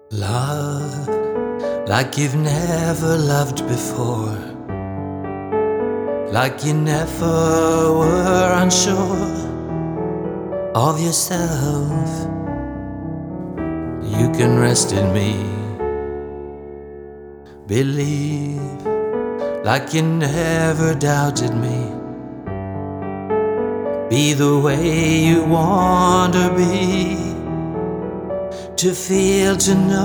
Love like you've never loved before, like you never were unsure of yourself. You can rest in me, believe like you never doubted me. Be the way you want to be, to feel, to know